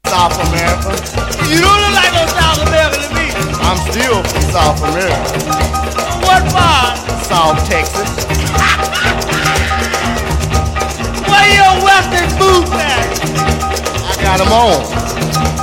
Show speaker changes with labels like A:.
A: South America.
B: You don't look like no South American to me.
A: I'm still from South America.
B: What part?
A: South Texas.
B: Where your western boots at?
A: I got them on.